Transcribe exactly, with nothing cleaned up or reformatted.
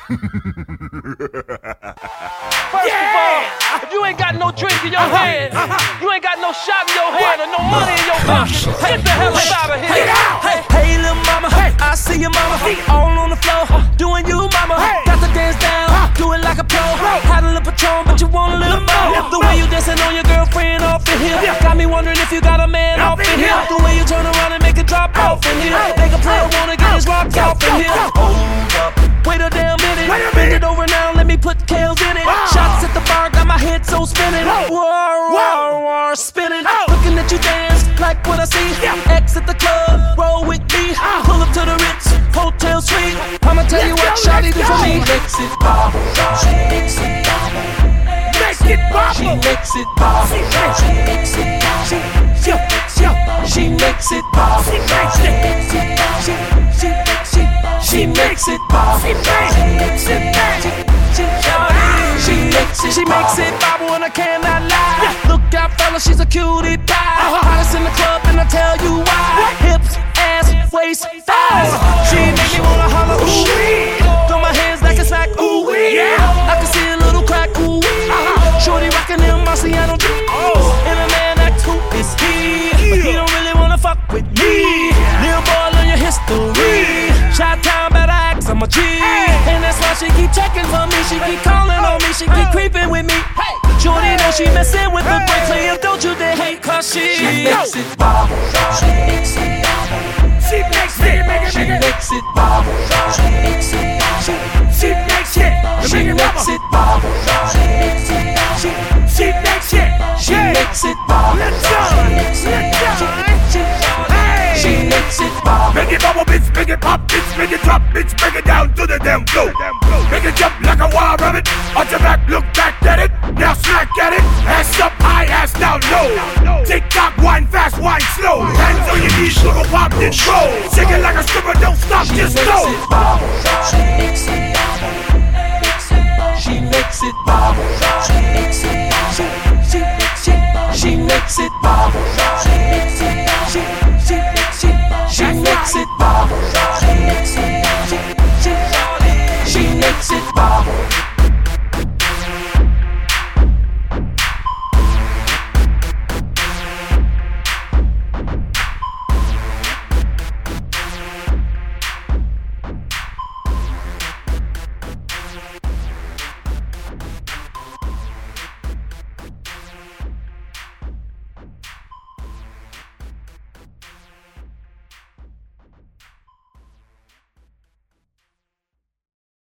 First yeah. of all, if you ain't got no drink in your uh-huh. hand, uh-huh. you ain't got no shot in your hand or no money in your pocket, get the hell out of here. Get out. Hey, hey, little mama, hey. I see your mama all on the floor, doing you, mama. Hey. Got the dance down, uh. do it like a pro. Had a little Patron, but you want a little more. The way you dancing on your girlfriend off the hip, got me wondering if you got a man off the hip. The way you turn around and make it drop off in here, make a player wanna get his rock off in here. Hold up, wait a damn minute, bend it over now, let me put Kales in it. Shots at the bar, got my head so spinning. War, war, war, spinning. Looking at you dance, like what I see. Exit the club, roll with me. Pull up to the Ritz, hotel suite. I'ma tell you what shawty do for me. Makes it pop, she makes it pop. Make it pop. She makes it pop. She makes it pop. She she makes it pop. She makes it pop. She she she she makes it pop. She makes it pop. She makes it, she makes it pop when I cannot lie. Look out, fella, she's a cutie pie. Hottest in the club, and I tell you why. Hips, ass, waist, thighs. She make me wanna holler, ooh wee. Throw my hands like it's like ooh wee. I can see a little crack, ooh wee. Shorty rockin' them Marciano jeans, and a man like who is he? But he don't really wanna fuck with me. Little boy, learn your history. Chi-town better act, I'm a G. And that's why she keep checking for me. She keep calling on me, she keep creeping with me. Shorty know she messin' with the break. Play up, don't you dare hate, cause she She makes it pop. She makes it pop. She makes it, she makes it pop. She makes it pop. She makes it, she makes it pop. She makes it pop. She makes it, she makes it pop. Let's go, let's go. She makes it pop. Make it bubble, bitch, make it pop, bitch, make it drop, bitch, break it down to the damn floor. Make it jump like a wild rabbit. Arch your back, look back at it. Now smack at it. Ass up high, ass down low. Tick tock, wine fast, wine slow. Hands on your knees, look a pop, then roll. Shake it like a stripper, don't stop, just go.